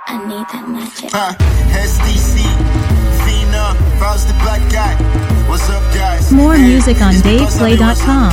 I need that magic. SDC, Fina, Faust the Black Guy. What's up, guys? More music on DavePlay.com.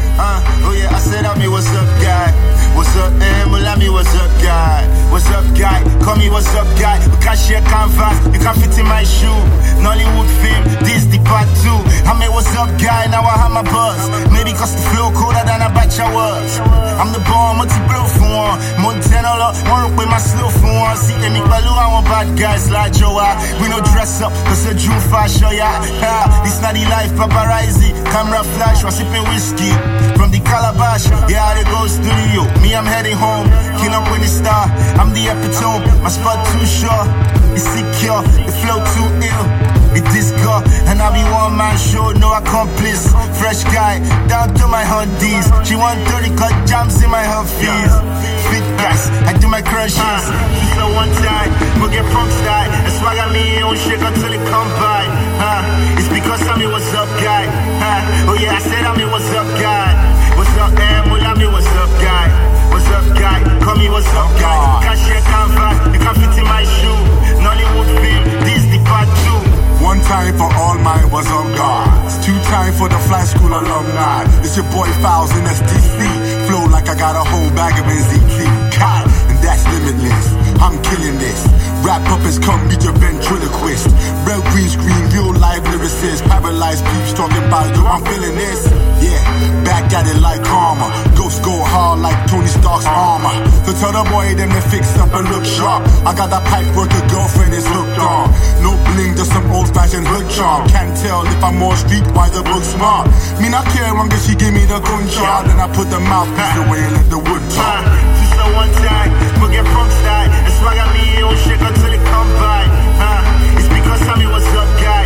Oh yeah, I said I mean, what's up, guy? What's up, Mulami, what's up, guy? What's up, guy? Call me, what's up, guy? We can't share canvas, you can't fit in my shoe. Nollywood film, this the part 2. I mean, what's up, guy? Now I have my buzz. Maybe cause the flow colder than a batch I was. I'm the bomb, multi-blow for one. Montana, one up with my slow for one. See, me balu, I want bad guys like Joa. We no dress up, cause the June fashion, yeah. This not the life, paparazzi. Camera flash, was sipping whiskey. From the Calabash, yeah, they go studio. Me, I'm heading home. Kill up with the star. I'm the epitome. My spot too short. It's secure. The flow too ill. It is God. And I be one man show. No accomplice. Fresh guy. Down to my hundies. She want 30 cut jams in my fees. Fit guys. I do my crushes. So one time. We'll get from style. And swag at me. Don't shake until it come by. It's because I mean what's up, guy. Oh yeah, I said I mean what's up, guy. What's up, Mulami, what's up, guy? What's up, guy? Call me, what's up, guy? Can't share canvas, you can't fit in my shoe. Nollywood film, this the part 2. One time for all my what's up, guys. 2 times for the fly school alumni. It's your boy Fouls in SDC. Flow like I got a whole bag of NZT. God, and that's limitless. I'm killing this. Rap puppets come meet your ventriloquist. Red, green screen, real life lyricists. Paralyzed peeps talking about yo, I'm feeling this. Yeah, back at it like karma. Ghosts go hard like Tony Stark's armor. So tell the boy them to fix up and look sharp. I got that pipe work a girlfriend is hooked on. No bling, just some old fashioned hood charm. Can't tell if I'm more streetwise or book smart. Me not care long as she give me the gunshot. Then I put the mouthpiece away and let the wood talk. So one time, we'll get from style. And swag at me, don't shake until it come by. It's because I mean what's up, guy.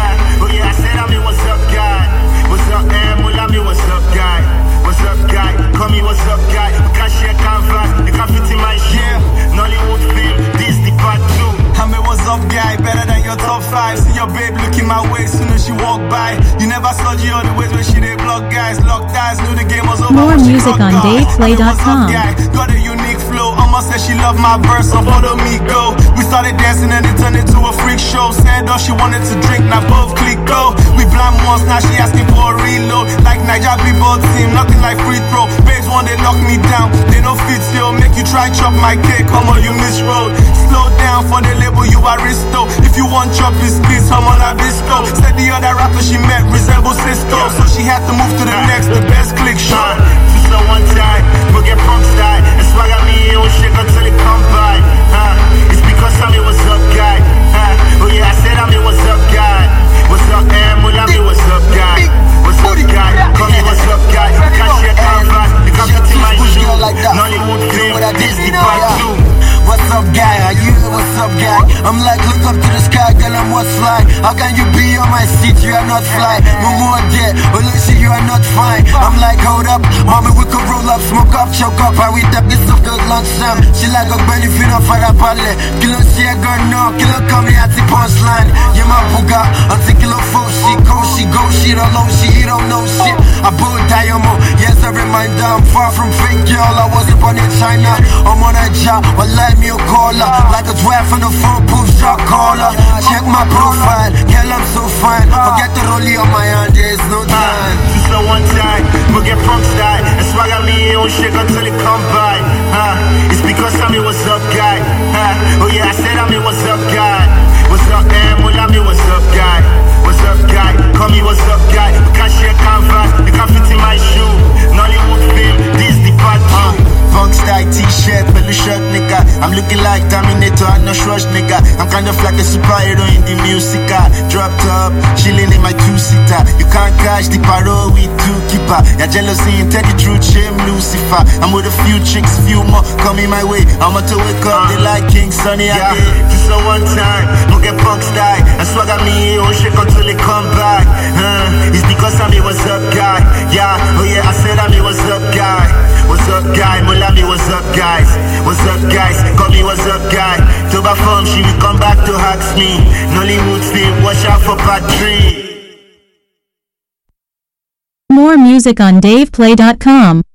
Oh yeah, I said I mean what's up, guy. What's up, Mulami, what's up, guy? What's up, guy? Call me, what's up, guy? You can't share canvas, you can't fit in my shoe. Nollywood film, this the part 2. I mean, what's up, guy? Better than your top 5. See your babe looking my way soon as she walk by. You never saw G all the ways when she did block guys. Locked eyes, knew the game was over. More music on DavePlay.com. Got a unique flow. Almost said she loved my verse, so follow me, go. We started dancing and it turned into a freak show. Said all she wanted to drink, now both click go. We blind once, now she asking for a reload. Like Niger people team, nothing like free throw. Babes want they lock me down, they don't fit still. Make you try chop my cake, come on you miss road. Slow down for the label, you aristo. If you want chop this piece, I'm on a disco. Said the other rapper she met resemble Cisco, so she had to move to the next, the best click shot. So one time, we'll get from style. And swag at me, don't shake until it come by. It's because I mean what's up, guy. Oh yeah, I said I mean what's up, guy. What's up, Mulami, what's up, guy? What's up, guy? Call me, what's up, guy? You can't share canvas, you can't fit in my shoe. Nollywood film, this the part 2. What's up, guy? Are you what's up, guy? I'm like, look up to the sky, girl, I'm what's fly. How can you be on my seat? You are not fly. No more dead, but listen, you are not fine. I'm like, hold up, mommy, we could roll up, smoke up, choke up. I read that this of good lunchtime. She like a belly fit off for the ballet. Kilo see a girl, no, kilo come here at the punchline. Yeah, my buga, until kilo folk, she go, she don't know, she don't know shit. I bought diamond, yes, I reminder, I'm far from fake, girl. I wasn't born in China. I'm on a job, but like me a caller, like a draft on the phone booth, shot caller. Check my profile, girl, I'm so fine. Forget the rollie on my hand, there's no time. So one time, we'll get from style. And swag at me, don't shake until it come by. It's because I mean what's up, guy. Oh yeah, I said I mean what's up, guy. What's up, Mulami, what's up, guy? What's up, guy? Call me, what's up, guy? You can't share canvas, you can't fit in my shoe. Nollywood film, this the part 2. Funk style t-shirt, belly shirt, nigga. I'm looking like Terminator, I'm no Schwarz, nigga. I'm kind of like a superhero in the music. Drop top, chilling in my 2-seater. You can't catch the parole with 2 keeper. Your jealousy and tell the truth, shame Lucifer. I'm with a few chicks, few more coming my way. I'm about to wake up, they like King Sunny. Yeah, just so one time, we'll get funk style. And swag at me, don't shake until it come back. It's because I mean what's up, guy. Yeah, oh yeah, I said I mean what's up, guy. What's up, guy? Mulami, what's up, guys? What's up, guys? Call me, what's up, guy? Toba form, she will come back to ask me. Nollywood film, watch out for part 3. More music on DavePlay.com.